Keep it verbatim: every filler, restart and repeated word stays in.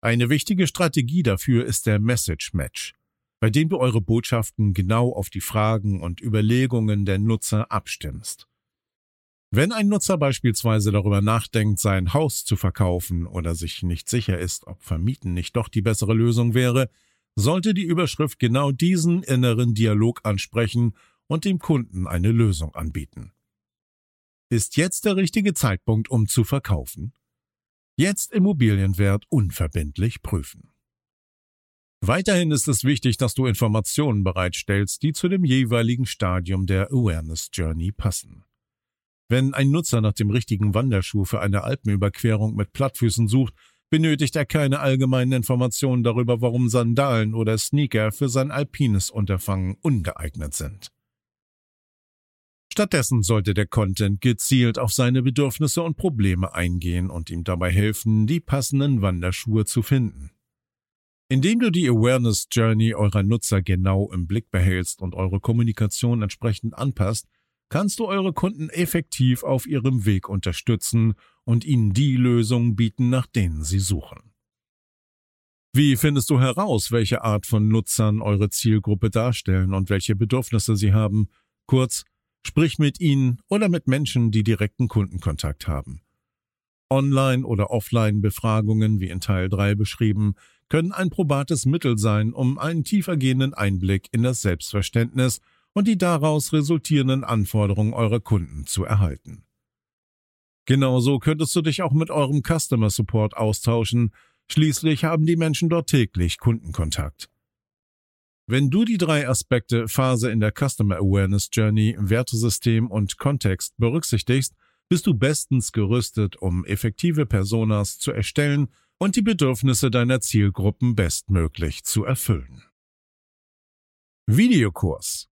Eine wichtige Strategie dafür ist der Message Match, bei dem du eure Botschaften genau auf die Fragen und Überlegungen der Nutzer abstimmst. Wenn ein Nutzer beispielsweise darüber nachdenkt, sein Haus zu verkaufen oder sich nicht sicher ist, ob Vermieten nicht doch die bessere Lösung wäre, sollte die Überschrift genau diesen inneren Dialog ansprechen und dem Kunden eine Lösung anbieten. Ist jetzt der richtige Zeitpunkt, um zu verkaufen? Jetzt Immobilienwert unverbindlich prüfen. Weiterhin ist es wichtig, dass du Informationen bereitstellst, die zu dem jeweiligen Stadium der Awareness Journey passen. Wenn ein Nutzer nach dem richtigen Wanderschuh für eine Alpenüberquerung mit Plattfüßen sucht, benötigt er keine allgemeinen Informationen darüber, warum Sandalen oder Sneaker für sein alpines Unterfangen ungeeignet sind. Stattdessen sollte der Content gezielt auf seine Bedürfnisse und Probleme eingehen und ihm dabei helfen, die passenden Wanderschuhe zu finden. Indem du die Awareness Journey eurer Nutzer genau im Blick behältst und eure Kommunikation entsprechend anpasst, kannst du eure Kunden effektiv auf ihrem Weg unterstützen und ihnen die Lösungen bieten, nach denen sie suchen. Wie findest du heraus, welche Art von Nutzern eure Zielgruppe darstellen und welche Bedürfnisse sie haben? Kurz, sprich mit ihnen oder mit Menschen, die direkten Kundenkontakt haben. Online- oder Offline-Befragungen, wie in Teil drei beschrieben, können ein probates Mittel sein, um einen tiefergehenden Einblick in das Selbstverständnis und die daraus resultierenden Anforderungen eurer Kunden zu erhalten. Genauso könntest du dich auch mit eurem Customer Support austauschen, schließlich haben die Menschen dort täglich Kundenkontakt. Wenn du die drei Aspekte Phase in der Customer Awareness Journey, Wertesystem und Kontext berücksichtigst, bist du bestens gerüstet, um effektive Personas zu erstellen und die Bedürfnisse deiner Zielgruppen bestmöglich zu erfüllen. Videokurs.